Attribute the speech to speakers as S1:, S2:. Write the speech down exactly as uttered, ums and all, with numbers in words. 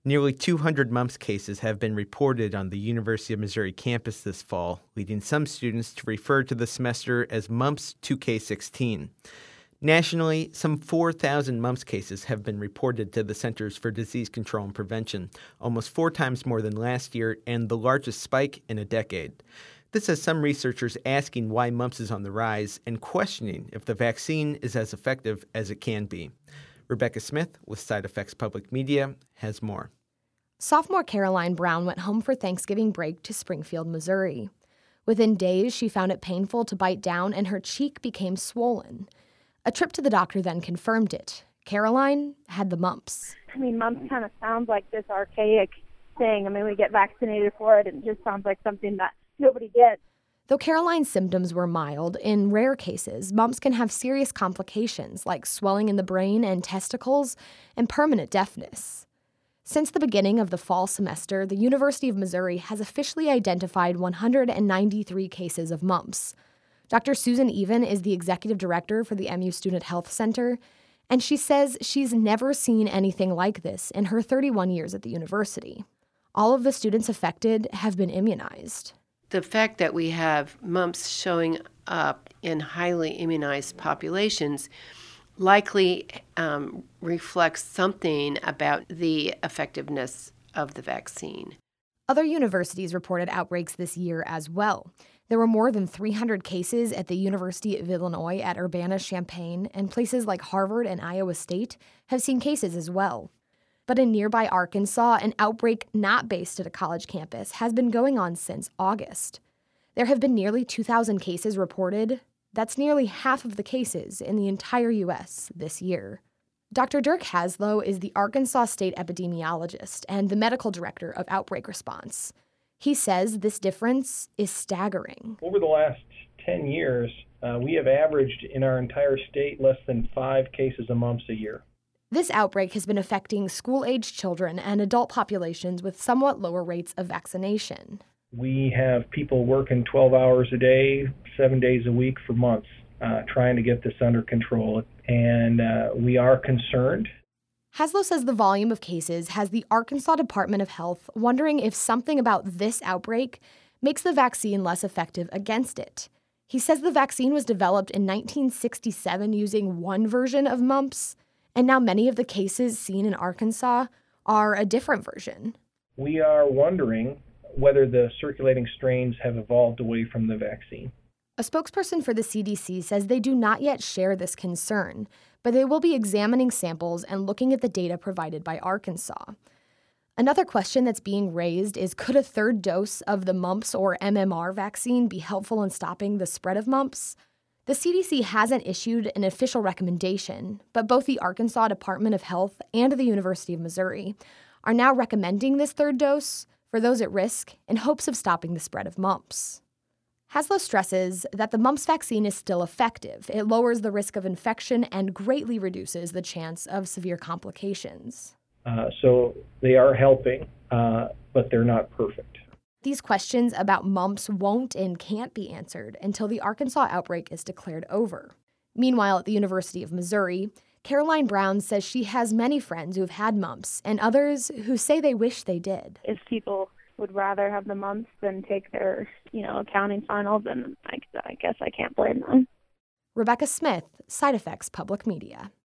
S1: Nearly two hundred mumps cases have been reported on the University of Missouri campus this fall, leading some students to refer to the semester as Mumps two K sixteen. Nationally, some four thousand mumps cases have been reported to the Centers for Disease Control and Prevention, almost four times more than last year and the largest spike in a decade. This has some researchers asking why mumps is on the rise and questioning if the vaccine is as effective as it can be. Rebecca Smith with Side Effects Public Media has more.
S2: Sophomore Caroline Brown went home for Thanksgiving break to Springfield, Missouri. Within days, she found it painful to bite down and her cheek became swollen. A trip to the doctor then confirmed it. Caroline had the mumps.
S3: I mean, mumps kind of sounds like this archaic thing. I mean, we get vaccinated for it, and it just sounds like something that nobody gets.
S2: Though Caroline's symptoms were mild, in rare cases, mumps can have serious complications like swelling in the brain and testicles and permanent deafness. Since the beginning of the fall semester, the University of Missouri has officially identified one hundred ninety-three cases of mumps. Doctor Susan Even is the executive director for the M U Student Health Center, and she says she's never seen anything like this in her thirty-one years at the university. All of the students affected have been immunized.
S4: The fact that we have mumps showing up in highly immunized populations likely um, reflects something about the effectiveness of the vaccine.
S2: Other universities reported outbreaks this year as well. There were more than three hundred cases at the University of Illinois at Urbana-Champaign, and places like Harvard and Iowa State have seen cases as well. But in nearby Arkansas, an outbreak not based at a college campus has been going on since August. There have been nearly two thousand cases reported. That's nearly half of the cases in the entire U S this year. Doctor Dirk Haslow is the Arkansas State epidemiologist and the medical director of outbreak response. He says this difference is staggering.
S5: Over the last ten years, uh, we have averaged in our entire state less than five cases of mumps a year.
S2: This outbreak has been affecting school-aged children and adult populations with somewhat lower rates of vaccination.
S5: We have people working twelve hours a day, seven days a week for months, uh, trying to get this under control, and uh, we are concerned.
S2: Haslow says the volume of cases has the Arkansas Department of Health wondering if something about this outbreak makes the vaccine less effective against it. He says the vaccine was developed in nineteen sixty-seven using one version of mumps, and now many of the cases seen in Arkansas are a different version.
S5: We are wondering whether the circulating strains have evolved away from the vaccine.
S2: A spokesperson for the C D C says they do not yet share this concern, but they will be examining samples and looking at the data provided by Arkansas. Another question that's being raised is, could a third dose of the mumps or M M R vaccine be helpful in stopping the spread of mumps? The C D C hasn't issued an official recommendation, but both the Arkansas Department of Health and the University of Missouri are now recommending this third dose for those at risk in hopes of stopping the spread of mumps. Haslow stresses that the mumps vaccine is still effective. It lowers the risk of infection and greatly reduces the chance of severe complications.
S5: Uh, so they are helping, uh, but they're not perfect.
S2: These questions about mumps won't and can't be answered until the Arkansas outbreak is declared over. Meanwhile, at the University of Missouri, Caroline Brown says she has many friends who have had mumps and others who say they wish they did.
S3: If people would rather have the mumps than take their, you know, accounting finals, and I, I guess I can't blame them.
S2: Rebecca Smith, Side Effects Public Media.